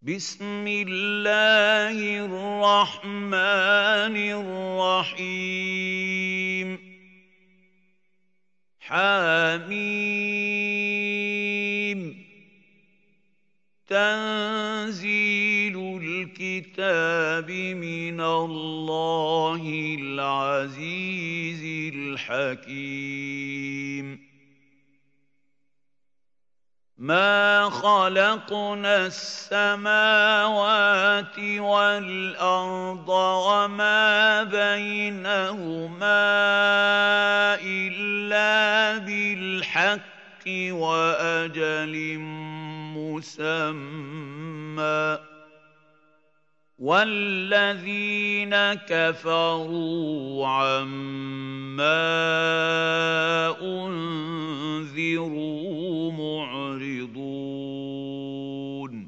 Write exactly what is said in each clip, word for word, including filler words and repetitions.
بسم الله الرحمن الرحيم حم تنزيل الكتاب من الله العزيز الحكيم ما خلقنا السماوات والأرض وما بينهما إلا بالحق وأجل مسمى والذين كفروا عما أنذروا معرضون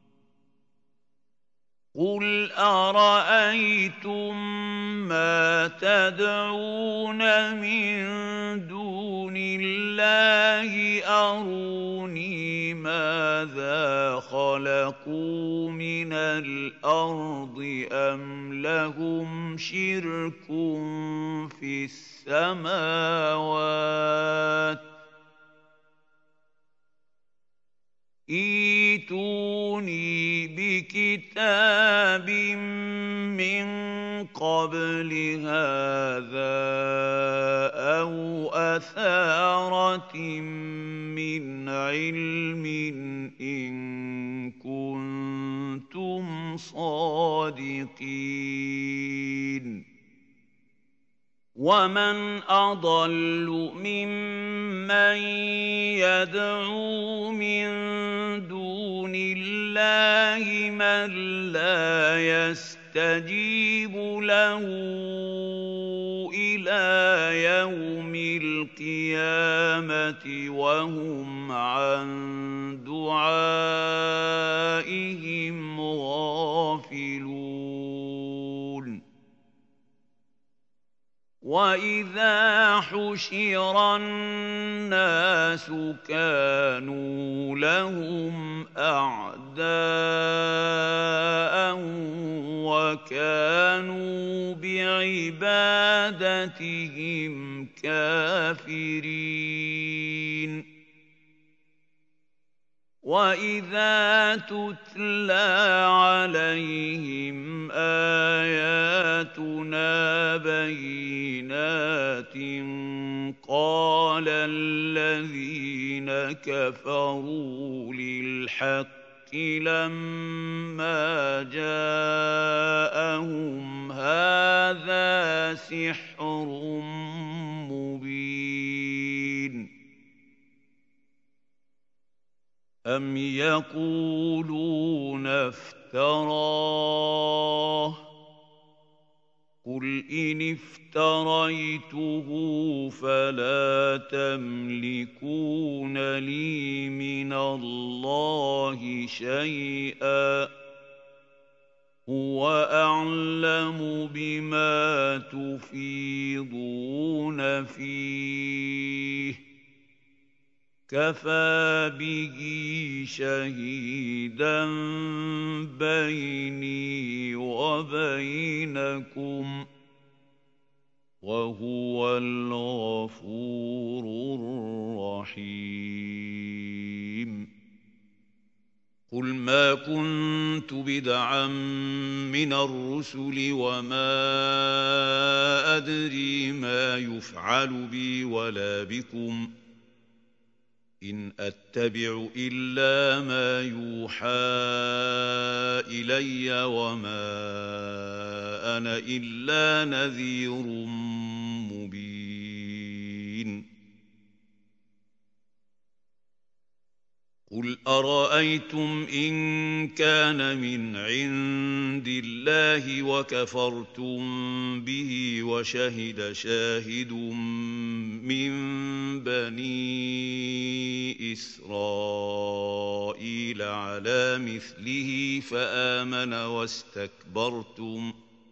قل أرأيتم ما تدعون من دون الله أروني ماذا خلقوا من الأرض أم لهم شرك في السماوات ائتوني بكتاب من قبل هذا أو أثارة من علم إن كنتم صادقين ومن أضل ممن يدعو من دون الله من لا يستجيب له إلى يوم القيامة وهم عن دعائهم غافلون وَإِذَا حُشِرَ النَّاسُ كَانُوا لَهُمْ أَعْدَاءً وَكَانُوا بِعِبَادَتِهِمْ كَافِرِينَ وَإِذَا تُتْلَىٰ عَلَيْهِمْ آيَاتُنَا بَيِّنَاتٍ قَالَ الَّذِينَ كَفَرُوا لِلْحَقِّ لَمَّا جَاءَهُمْ هَٰذَا سِحْرٌ مُّبِينٌ أَمْ يَقُولُونَ افْتَرَاهُ ۖ قُلْ إِنِ افْتَرَيْتُهُ فَلَا تَمْلِكُونَ لِي مِنَ اللَّهِ شَيْئًا ۖ هُوَ أَعْلَمُ بِمَا تُفِيضُونَ فِيهِ ۖ كَفَىٰ بِهِ شَهِيدًا بَيْنِي وَبَيْنَكُمْ ۖ وَهُوَ الْغَفُورُ الرَّحِيمُ قُلْ مَا كُنتُ بِدْعًا مِّنَ الرُّسُلِ وَمَا أَدْرِي مَا يُفْعَلُ بِي وَلَا بِكُمْ ۖ إِنْ أَتَّبِعُ إِلَّا مَا يُوحَىٰ إِلَيَّ وَمَا أَنَا إِلَّا نَذِيرٌ مُّبِينٌ قُلْ أَرَأَيْتُمْ إِن كَانَ مِنْ عِندِ اللَّهِ وَكَفَرْتُم بِهِ وَشَهِدَ شَاهِدٌ مِّن بَنِي إِسْرَائِيلَ عَلَىٰ مِثْلِهِ فَآمَنَ وَاسْتَكْبَرْتُمْ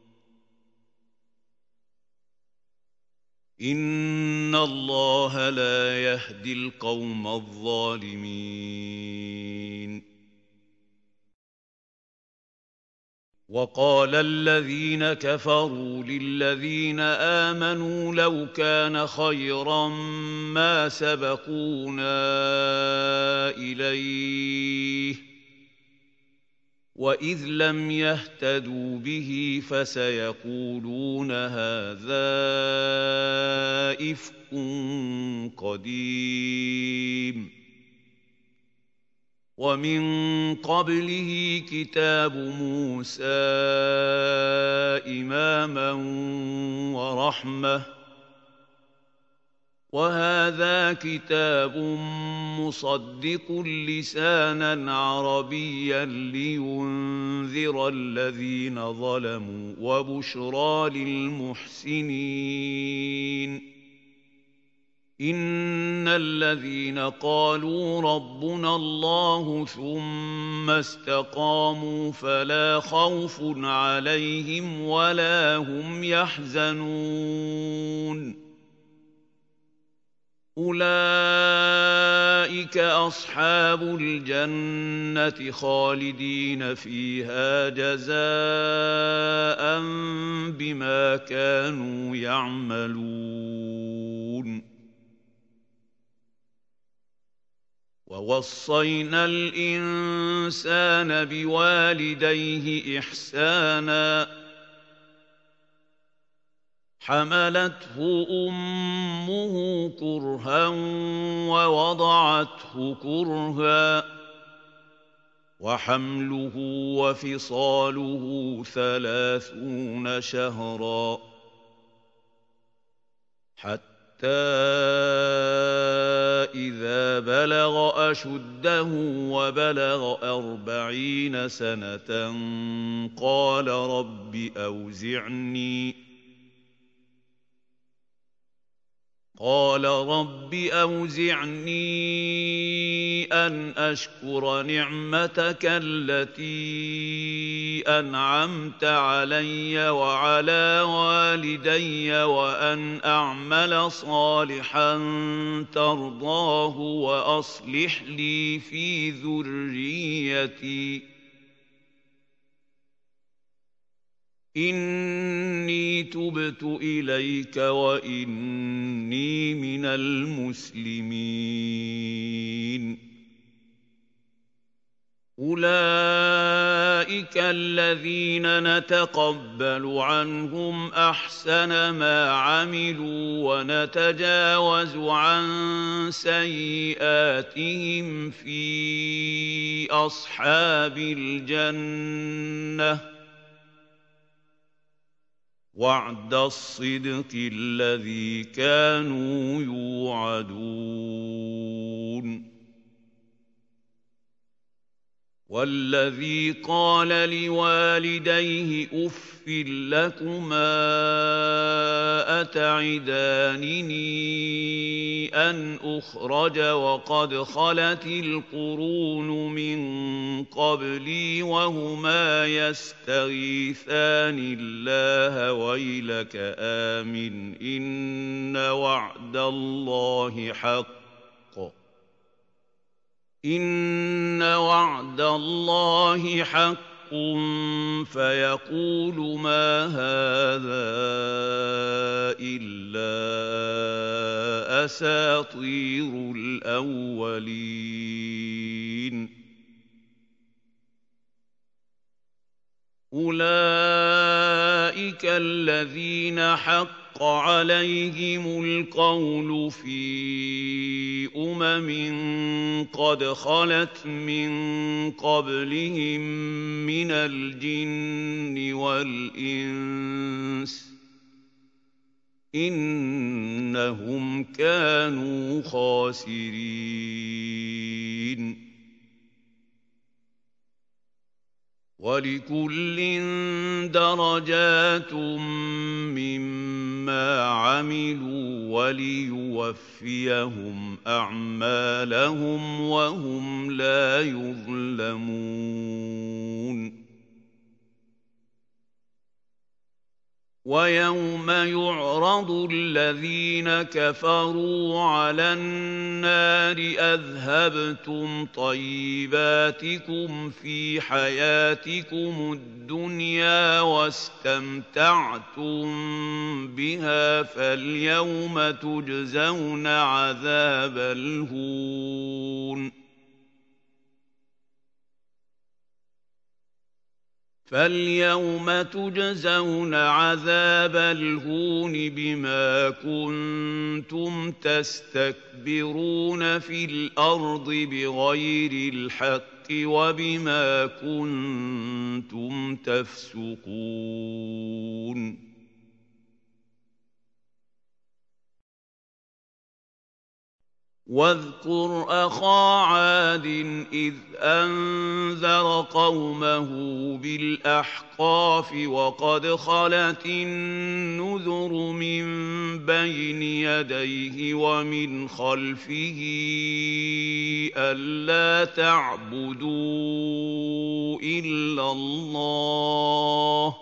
إِنَّ اللَّهَ لَا يَهْدِي الْقَوْمَ الظَّالِمِينَ وقال الذين كفروا للذين آمنوا لو كان خيرا ما سبقونا إليه وإذ لم يهتدوا به فسيقولون هذا إفك قديم ومن قبله كتاب موسى إماما ورحمة وهذا كتاب مصدق لسانا عربيا لينذر الذين ظلموا وبشرى للمحسنين إن الذين قالوا ربنا الله ثم استقاموا فلا خوف عليهم ولا هم يحزنون أولئك أصحاب الجنة خالدين فيها جزاء بما كانوا يعملون ووصينا الإنسان بوالديه إحسانا حملته أمه كرها ووضعته كرها وحمله وفصاله ثلاثون شهرا حتى إذا بلغ أشده وبلغ أربعين سنة قال رب أوزعني قال رب أوزعني أن أشكر نعمتك التي أنعمت علي وعلى والدي وأن أعمل صالحا ترضاه وأصلح لي في ذريتي إني تبت إليك وإني من المسلمين أولئك الذين نتقبل عنهم أحسن ما عملوا ونتجاوز عن سيئاتهم في أصحاب الجنة وعد الصدق الذي كانوا يوعدون والذي قال لوالديه أف لكما أتعدانني أن أخرج وقد خلت القرون من قبلي وهما يستغيثان الله ويلك آمن إن وعد الله حق إن وعد الله حق فيقول ما هذا إلا أساطير الأولين أولئك الذين حق عليهم القول في أمم قد خلت من قبلهم من الجن والإنس إنهم كانوا خاسرين ولكل درجات مما عملوا وليوفيهم أعمالهم وهم لا يظلمون وَيَوْمَ يُعْرَضُ الَّذِينَ كَفَرُوا عَلَى النَّارِ أَذْهَبْتُمْ طَيِّبَاتِكُمْ فِي حَيَاتِكُمُ الدُّنْيَا وَاسْتَمْتَعْتُم بِهَا فَالْيَوْمَ تُجْزَوْنَ عَذَابَ الْهُونِ فَالْيَوْمَ تُجْزَوْنَ عَذَابَ الْهُونِ بِمَا كُنتُمْ تَسْتَكْبِرُونَ فِي الْأَرْضِ بِغَيْرِ الْحَقِّ وَبِمَا كُنتُمْ تَفْسُقُونَ وَاذْكُرْ أَخَا عَادٍ إِذْ أَنذَرَ قَوْمَهُ بِالْأَحْقَافِ وَقَدْ خَلَتِ النُّذُرُ مِن بَيْنِ يَدَيْهِ وَمِنْ خَلْفِهِ أَلَّا تَعْبُدُوا إِلَّا اللَّهَ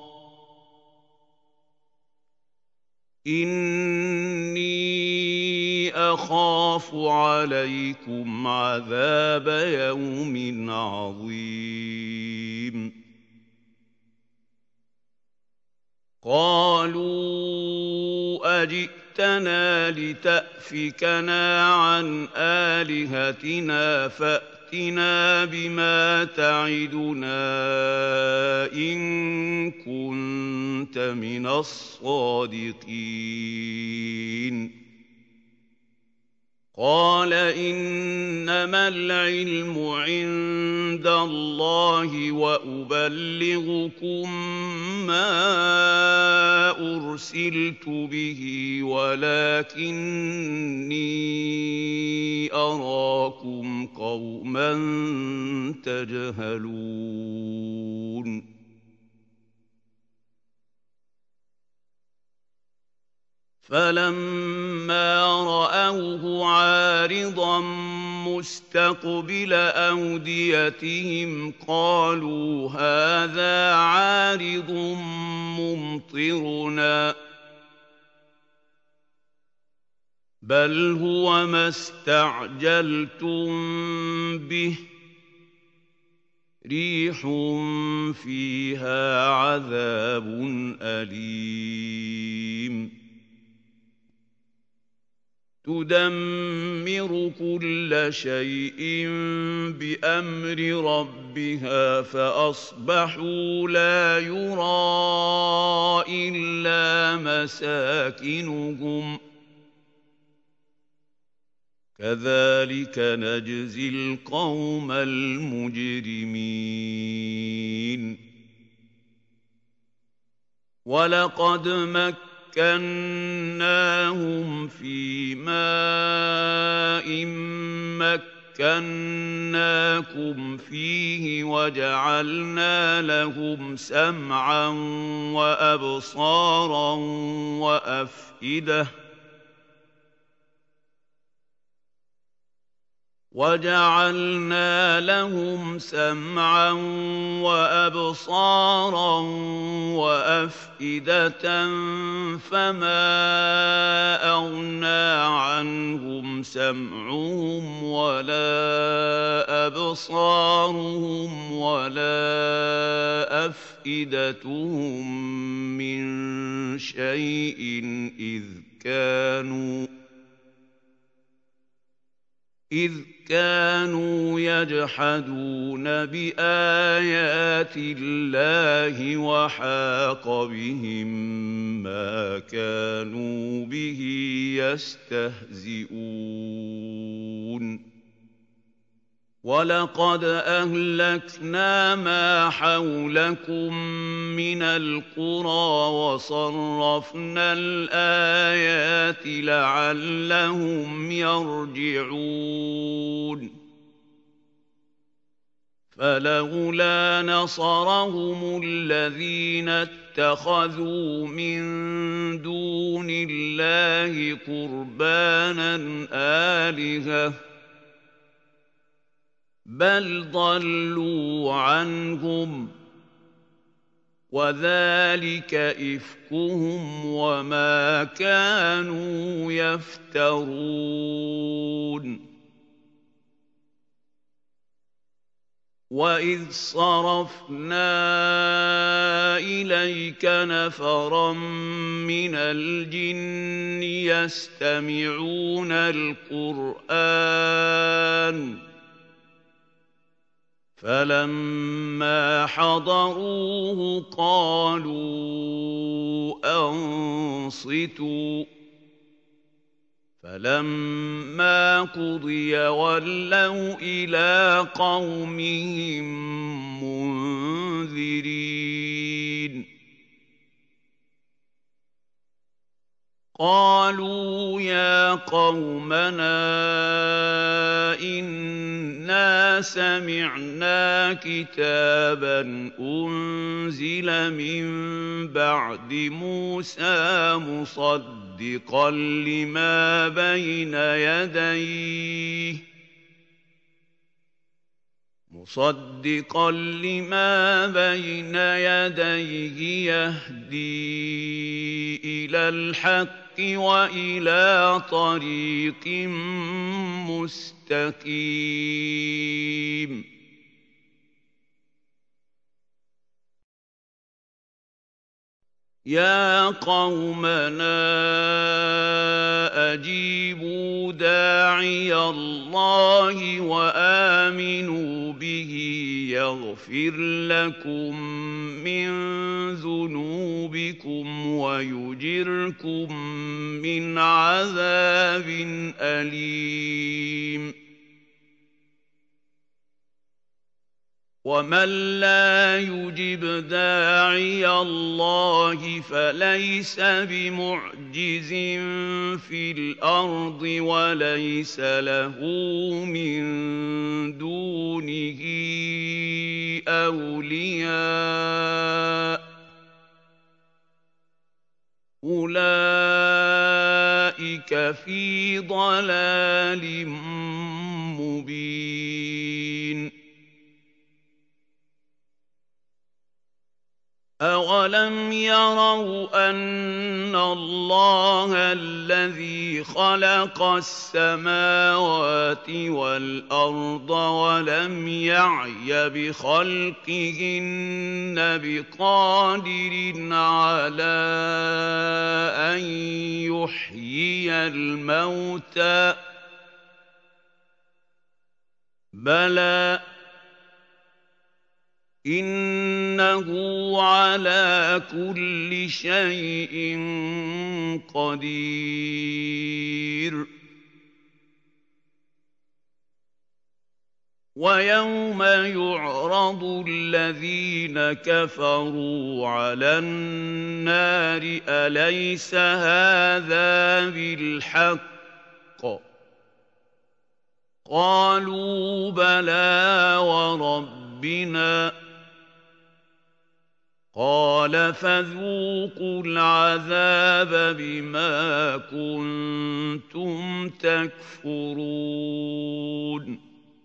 إِنِّي أَخَافُ عَلَيْكُمْ عَذَابَ يَوْمٍ عَظِيمٍ قَالُوا أَجِئْتَنَا لِتَأْفِكَنَا عَنْ آلِهَتِنَا فَأْتِنَا بِمَا تَعِدُنَا إِن كُنتَ مِنَ الصَّادِقِينَ قَالَ إِنَّمَا الْعِلْمُ عِندَ اللَّهِ وَأُبَلِّغُكُم مَّا أُرْسِلْتُ بِهِ وَلَٰكِنِّي أَرَاكُمْ قَوْمًا تَجْهَلُونَ فَلَمَّا رَأَوْهُ عَارِضًا مُّسْتَقْبِلَ أَوْدِيَتِهِمْ قَالُوا هَٰذَا عَارِضٌ مُّمْطِرُنَا ۚ بَلْ هُوَ مَا اسْتَعْجَلْتُم بِهِ ۖ رِيحٌ فِيهَا عَذَابٌ أَلِيمٌ تُدَمِّرُ كُلَّ شَيْءٍ بِأَمْرِ رَبِّهَا فَأَصْبَحُوا لَا يُرَىٰ إِلَّا مَسَاكِنُهُمْ ۚ كَذَٰلِكَ نَجْزِي الْقَوْمَ الْمُجْرِمِينَ وَلَقَدْ مَكَّنَّاهُمْ فِي مَاءٍ مَّكَّنَّاكُمْ فِيهِ وَجَعَلْنَا لَهُمْ سَمْعًا وَأَبْصَارًا وَأَفْئِدَةً وَجَعَلْنَا لَهُمْ سَمْعًا وَأَبْصَارًا وَأَفْئِدَةً فَمَا أَغْنَىٰ عَنْهُمْ سَمْعُهُمْ وَلَا أَبْصَارُهُمْ وَلَا أَفْئِدَتُهُم مِّن شَيْءٍ إِذْ كَانُوا إِذْ كَانُوا يَجْحَدُونَ بِآيَاتِ اللَّهِ وَحَاقَ بِهِم مَّا كَانُوا بِهِ يَسْتَهْزِئُونَ وَلَقَدْ أَهْلَكْنَا مَا حَوْلَكُم مِّنَ الْقُرَىٰ وَصَرَّفْنَا الْآيَاتِ لَعَلَّهُمْ يَرْجِعُونَ فَلَوْلَا نَصَرَهُمُ الَّذِينَ اتَّخَذُوا مِن دُونِ اللَّهِ قُرْبَانًا آلِهَةً بَلْ ضَلُّوا عَنْهُمْ وذلك إفكهم وما كانوا يفترون. وَإِذْ صَرَفْنَا إِلَيْكَ نَفَرًا مِّنَ الْجِنِّ يَسْتَمِعُونَ الْقُرْآنَ فَلَمَّا حَضَرُوهُ قَالُوا أَنصِتُوا فَلَمَّا قُضِيَ وَلَّوْا إِلَىٰ قَوْمِهِم مُّنذِرِينَ قَالُوا يَا قَوْمَنَا إِنَّا سَمِعْنَا كِتَابًا أُنزِلَ مِن بَعْدِ مُوسَىٰ مُصَدِّقًا لِّمَا بَيْنَ يَدَيْهِ مُصَدِّقًا لِّمَا بَيْنَ يَدَيْهِ يَهْدِي إِلَى الْحَقِّ وَإِلَىٰ طَرِيقٍ مُّسْتَقِيمٍ. يَا قَوْمَنَا أَجِيبُوا دَاعِيَ اللَّهِ وَآمِنُوا بِهِ يَغْفِرْ لَكُم مِّن ذُنُوبِكُمْ وَيُجِرْكُم مِّنْ عَذَابٍ أَلِيمٍ. وَمَن لَّا يُجِبْ دَاعِيَ اللَّهِ فَلَيْسَ بِمُعْجِزٍ فِي الْأَرْضِ وَلَيْسَ لَهُ مِن دُونِهِ أَوْلِيَاءُ ۚ أُولَٰئِكَ فِي ضَلَالٍ مُّبِينٍ. أَوَلَمْ يَرَوْا أَنَّ اللَّهَ الَّذِي خَلَقَ السَّمَاوَاتِ وَالْأَرْضَ وَلَمْ يَعْيَ بِخَلْقِهِنَّ بِقَادِرٍ عَلَىٰ أَن يُحْيِيَ الْمَوْتَىٰ ۚ بَلَىٰ إِنَّهُ عَلَىٰ كُلِّ شَيْءٍ قَدِيرٌ. وَيَوْمَ يُعْرَضُ الَّذِينَ كَفَرُوا عَلَى النَّارِ أَلَيْسَ هَٰذَا بِالْحَقِّ ۖ قَالُوا بَلَىٰ وَرَبِّنَا ۚ قَالَ فَذُوقُوا الْعَذَابَ بِمَا كُنتُمْ تَكْفُرُونَ.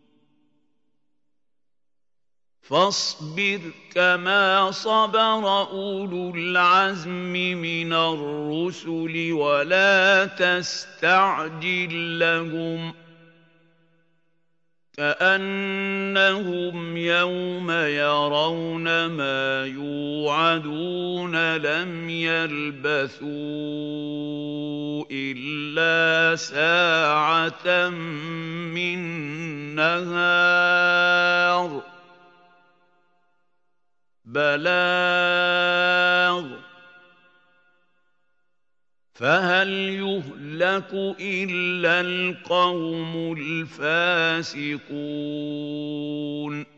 فَاصْبِرْ كَمَا صَبَرَ أُولُو الْعَزْمِ مِنَ الرُّسُلِ وَلَا تَسْتَعْجِل لَّهُمْ ۚ كَأَنَّهُمْ يَوْمَ يَرَوْنَ مَا يُوعَدُونَ لَمْ يَلْبَثُوا إِلَّا سَاعَةً مِّن نَّهَارٍ بَلَاغٌ ۚ فَهَلْ يُهْلَكُ إِلَّا الْقَوْمُ الْفَاسِقُونَ